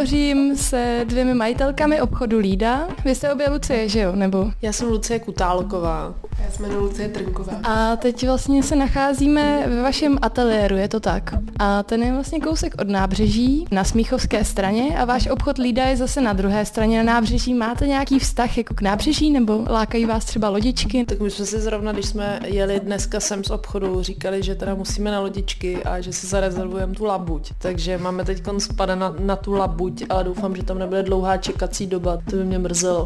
hovořím se dvěmi majitelkami obchodu Lída. Vy jste obě Lucie, že jo? Nebo? Já jsem Lucie Kutálková. Já se jmenuji Lucie Trnková. A teď vlastně se nacházíme ve vašem ateliéru, je to tak? A ten je vlastně kousek od nábřeží na Smíchovské straně a váš obchod Lída je zase na druhé straně na nábřeží. Máte nějaký vztah jako k nábřeží nebo lákají vás třeba lodičky? Tak my jsme si zrovna, když jsme jeli dneska sem z obchodu, říkali, že teda musíme na lodičky a že si zarezervujeme tu labuť. Takže máme teď spada na tu labuť, ale doufám, že tam nebude dlouhá čekací doba. To by mě mrzelo.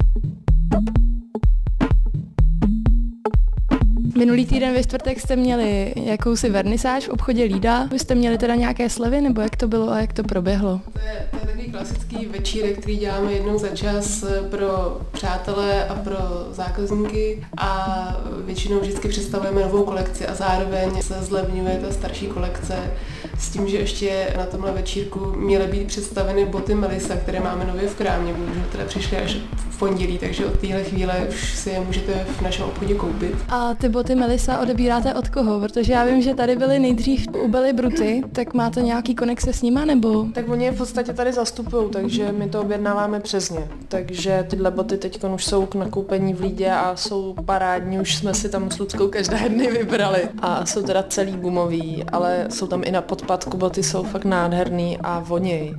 Minulý týden ve čtvrtek jste měli jakousi vernisáž v obchodě Lída. Vy jste měli teda nějaké slevy, nebo jak to bylo a jak to proběhlo? To je takový klasický večírek, který děláme jednou za čas pro přátelé a pro zákazníky a většinou vždycky představujeme novou kolekci a zároveň se zlevňuje ta starší kolekce s tím, že ještě na tomhle večírku měly být představeny boty Melissa, které máme nově v krámě, bohužel teda přišly až v pondělí, takže od téhle chvíle už si je můžete v našem obchodě koupit. A ty boty Melissa odebíráte od koho? Protože já vím, že tady byly nejdřív u Belly Bruty, tak máte nějaký konexe s nima, nebo? Tak oni je v podstatě tady zastupují, takže my to objednáváme přes ně. Takže tyhle boty teď už jsou k nakoupení v Lídě a jsou parádní, už jsme si tam s Luckou každé dny vybrali. A jsou teda celý gumový, ale jsou tam i na podpadku, boty jsou fakt nádherný a voněj.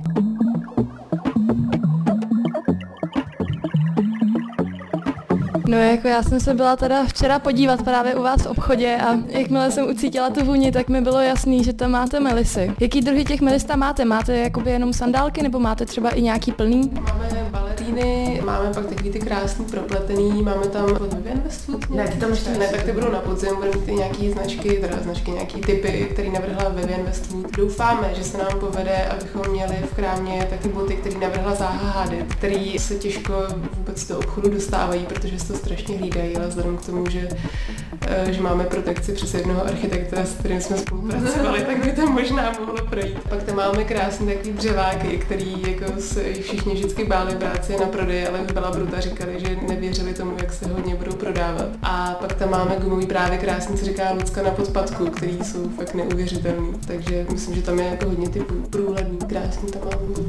No jako já jsem se byla teda včera podívat právě u vás v obchodě a jakmile jsem ucítila tu vůni, tak mi bylo jasný, že tam máte melisy. Jaký druhy těch melis tam máte? Máte jakoby jenom sandálky nebo máte třeba i nějaký plný? Máme baleríny, máme pak takový ty krásný propletený, máme tam od Vivienne Westwood. Ne, ty tam ještě ne, tak ty budou na podzim, budeme mít i nějaký značky, nějaký typy, které navrhla Vivienne Westwood. Doufáme, že se nám povede, abychom měli v krámě taky boty, které navrhla Zaha Hadid, který se těžko vůbec do obchodu dostávají, protože se to strašně hlídají, ale vzhledem k tomu, že máme protekci přes jednoho architekta, s kterým jsme spolupracovali, tak by to možná mohlo projít. Pak tam máme krásný takový dřeváky, který jako se všichni vždycky báli brát si je na prodej, ale už byla Bruta, říkali, že nevěřili tomu, jak se hodně budou prodávat. A pak tam máme gumový právě krásný, co říká Lucka, na podpadku, který jsou fakt neuvěřitelný. Takže myslím, že tam je jako hodně typů průhledný, krásný tam máme boty.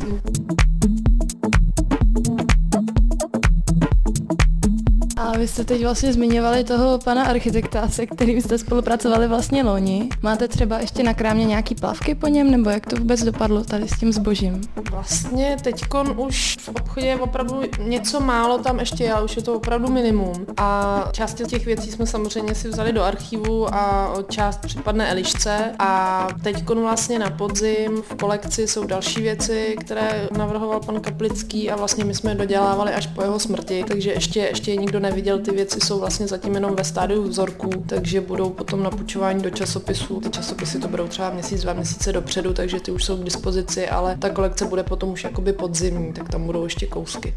A vy jste teď vlastně zmiňovali toho pana architekta, se kterým jste spolupracovali vlastně loni. Máte třeba ještě na krámě nějaký plavky po něm, nebo jak to vůbec dopadlo tady s tím zbožím? Vlastně teďkon už v obchodě je opravdu něco málo tam ještě je, ale už je to opravdu minimum. A část těch věcí jsme samozřejmě si vzali do archivu a část připadne Elišce. A teďkon vlastně na podzim v kolekci jsou další věci, které navrhoval pan Kaplický a vlastně my jsme je dodělávali až po jeho smrti, takže ještě nikdo neviděl, ty věci jsou vlastně zatím jenom ve stádiu vzorků, takže budou potom na půjčování do časopisů. Ty časopisy to budou třeba měsíc, 2 měsíce dopředu, takže ty už jsou k dispozici, ale ta kolekce bude potom už jakoby podzimní, tak tam budou ještě kousky.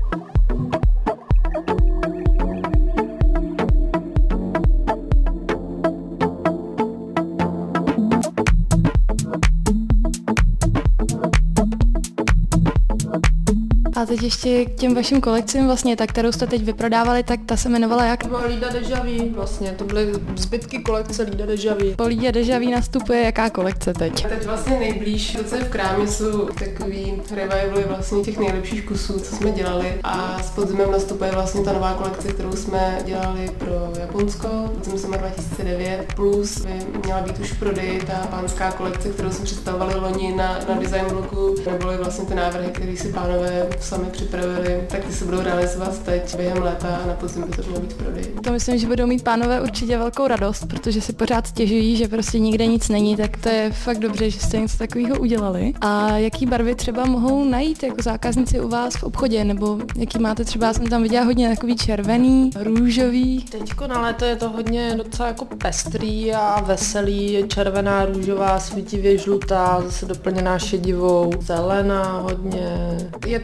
A teď ještě k těm vašim kolekcím vlastně, ta, kterou jste teď vyprodávali, tak ta se jmenovala jak? Lída Deja Vu vlastně, to byly zbytky kolekce Lída Deja Vu. Po Lídě Deja Vu nastupuje jaká kolekce teď? Teď vlastně nejblíž, to, co je v krámě, jsou takový revivaly vlastně těch nejlepších kusů, co jsme dělali a s podzimem nastupuje vlastně ta nová kolekce, kterou jsme dělali pro Japonsko, podzim summer 2009, plus by měla být už v prodeji ta pánská kolekce, kterou jsme představovali loni na design bloku, neboli vlastně ty návrhy, které si pánové sami připravili, tak ty se budou realizovat teď během léta a na podzim by to mělo být v prodeji. To myslím, že budou mít pánové určitě velkou radost, protože si pořád stěžují, že prostě nikde nic není, tak to je fakt dobře, že jste něco takového udělali. A jaký barvy třeba mohou najít jako zákazníci u vás v obchodě, nebo jaký máte třeba, já jsem tam viděla hodně takový červený, růžový. Teďko na léto je to hodně docela jako pestrý a veselý, červená, růžová, svítivě žlutá, zase doplněná šedivou, zelená hodně. Je to docela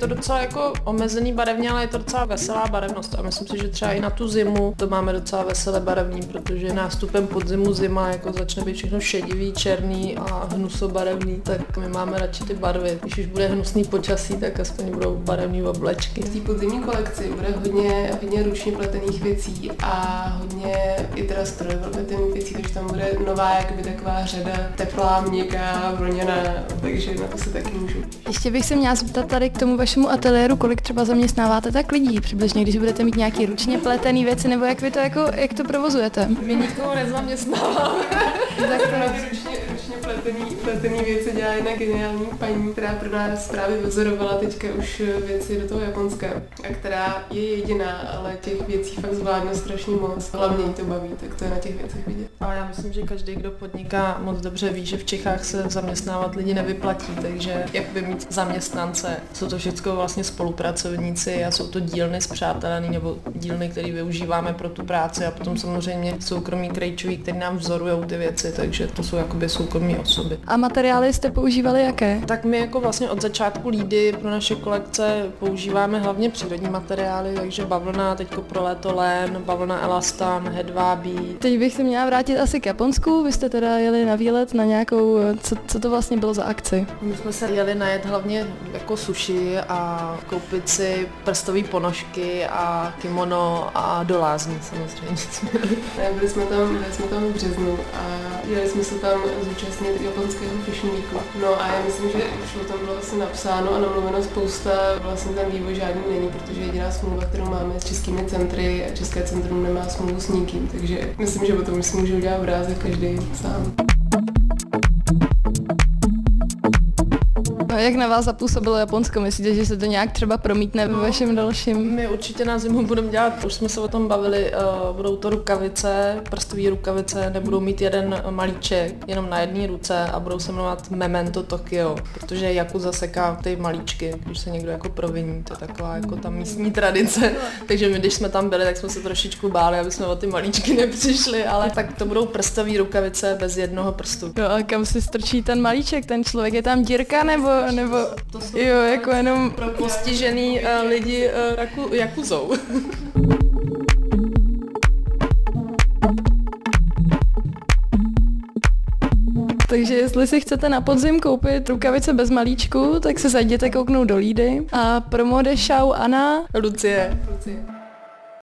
jako omezený barevně, ale je to docela veselá barevnost a myslím si, že třeba i na tu zimu to máme docela veselé barevný, protože nástupem podzimu zima jako začne být všechno šedivý, černý a hnusobarevný, tak my máme radši ty barvy. Když už bude hnusný počasí, tak aspoň budou barevný oblečky. V té podzimní kolekci bude hodně ručně pletených věcí a hodně i teda strojově pletených věcí, takže tam bude nová jakoby taková řada teplá, měkká, vlněná, takže na to se taky můžu. Ještě bych se měla zeptat tady k tomu vašemu ateliéru, kolik třeba zaměstnáváte tak lidí přibližně, když budete mít nějaký ručně pletený věci, nebo jak vy to jak to provozujete? My nikoho nezaměstnáváme. Tak to ručně pletený věci dělá jedna geniální paní, která pro nás právě vyzorovala teďka už věci do toho Japonska a která je jediná, ale těch věcí fakt zvládne strašně moc. Hlavně jí to baví, tak to je na těch věcech vidět. A já myslím, že každý, kdo podniká, moc dobře ví, že v Čechách se zaměstnávat lidi nevyplatí, takže jak by mít zaměstnance, jsou to všechno vlastně spolupracovníci a jsou to dílny spřátelený nebo dílny, které využíváme pro tu práci a potom samozřejmě soukromí krejčoví, kteří nám vzorujou ty věci, takže to jsou jakoby soukromí osoby. A materiály jste používali jaké? Tak my jako vlastně od začátku Lídy pro naše kolekce používáme hlavně přírodní materiály, takže bavlna, teďko pro léto lén, bavlna elastan, hedvábí. Teď bych se měla vrátit asi k Japonsku, vy jste teda jeli na výlet na nějakou, co to vlastně bylo za akci? My jsme se jeli najet hlavně jako sushi a koupit si prstové ponožky a kimono a do lázní samozřejmě. Byli jsme tam v březnu a jeli jsme se tam zúčastnit japonského Fashion Weeku. No a já myslím, že už o tom bylo asi napsáno a namluveno spousta, vlastně ten vývoj žádný není, protože jediná smlouva, kterou máme s českými centry a České centrum nemá smlouvu s nikým, takže myslím, že o tom už si může udělat obrázek každý sám. A jak na vás zapůsobilo Japonsko? Myslíte, že se to nějak třeba promítne ve vašem dalším? My určitě na zimu budeme dělat, už jsme se o tom bavili, budou to rukavice, prstové rukavice, nebudou mít jeden malíček, jenom na jedné ruce a budou se jmenovat Memento Tokyo, protože Yakuza seká ty malíčky, když se někdo jako proviní, to je taková jako ta místní tradice, takže my když jsme tam byli, tak jsme se trošičku báli, aby jsme o ty malíčky nepřišli, ale tak to budou prstové rukavice bez jednoho prstu. No a kam si strčí ten malíček, ten člověk, je tam dírka nebo to jsou jo, jako jenom pro postižený lidi jakuzou. Takže jestli si chcete na podzim koupit rukavice bez malíčku, tak se zajděte kouknout do Lídy. A pro mode Shao Anna Lucie.